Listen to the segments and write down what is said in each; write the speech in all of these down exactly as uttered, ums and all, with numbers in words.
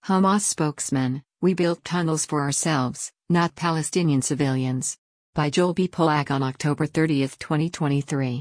Hamas spokesman, "We built tunnels for ourselves, not Palestinian civilians." By Joel B. Polak on October thirtieth, twenty twenty-three.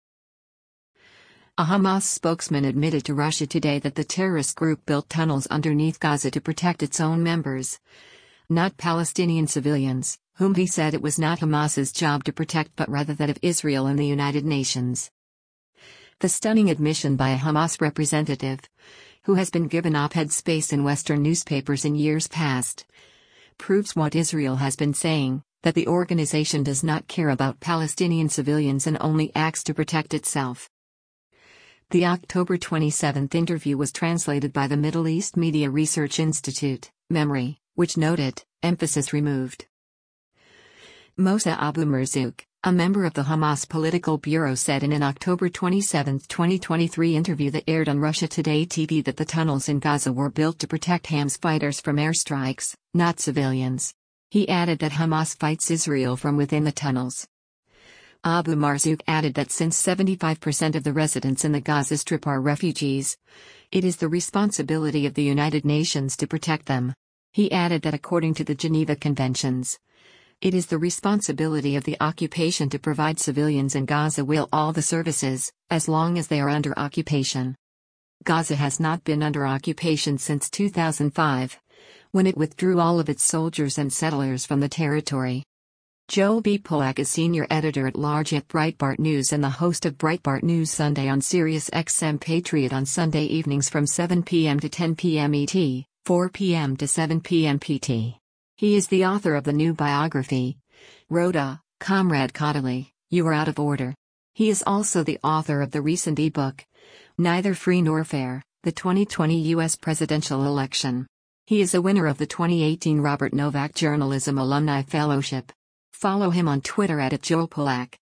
A Hamas spokesman admitted to Russia Today that the terrorist group built tunnels underneath Gaza to protect its own members, not Palestinian civilians, whom he said it was not Hamas's job to protect but rather that of Israel and the United Nations. The stunning admission by a Hamas representative, who has been given op-ed space in Western newspapers in years past, proves what Israel has been saying, that the organization does not care about Palestinian civilians and only acts to protect itself. The October twenty-seventh interview was translated by the Middle East Media Research Institute, MEMRI, which noted, "Emphasis removed." Mosa Abu Marzouk, a member of the Hamas Political Bureau, said in an October twenty-seventh, twenty twenty-three interview that aired on Russia Today T V that the tunnels in Gaza were built to protect Hamas fighters from airstrikes, not civilians. He added that Hamas fights Israel from within the tunnels. Abu Marzouk added that since seventy-five percent of the residents in the Gaza Strip are refugees, it is the responsibility of the United Nations to protect them. He added that according to the Geneva Conventions, it is the responsibility of the occupation to provide civilians in Gaza will all the services, as long as they are under occupation. Gaza has not been under occupation since two thousand five, when it withdrew all of its soldiers and settlers from the territory. Joel B. Polak is senior editor-at-large at Breitbart News and the host of Breitbart News Sunday on Sirius X M Patriot on Sunday evenings from seven p m to ten p m E T, four p m to seven p m P T. He is the author of the new biography, Rhoda, Comrade Cotterley, You Are Out of Order. He is also the author of the recent e-book, Neither Free Nor Fair, the twenty twenty U S Presidential Election. He is a winner of the twenty eighteen Robert Novak Journalism Alumni Fellowship. Follow him on Twitter at Joel Polak.